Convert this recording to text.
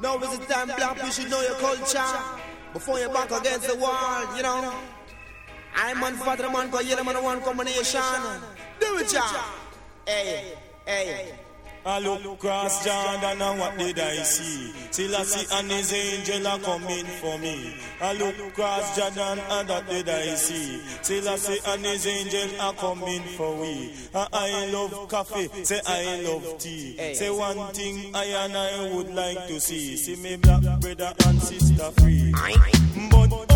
Now is the time, black, you should know your culture before you back against the wall, you know. I'm man, father man, cause you're the man one combination. Do it, ja. Hey, hey. I look across Jordan and what did I see? Till I see and his angel are coming for me. I look across Jordan and that did I see? Till I see and his angel are coming for we. I love coffee, say I love tea. Say one thing I would like to see. See me black brother and sister free. But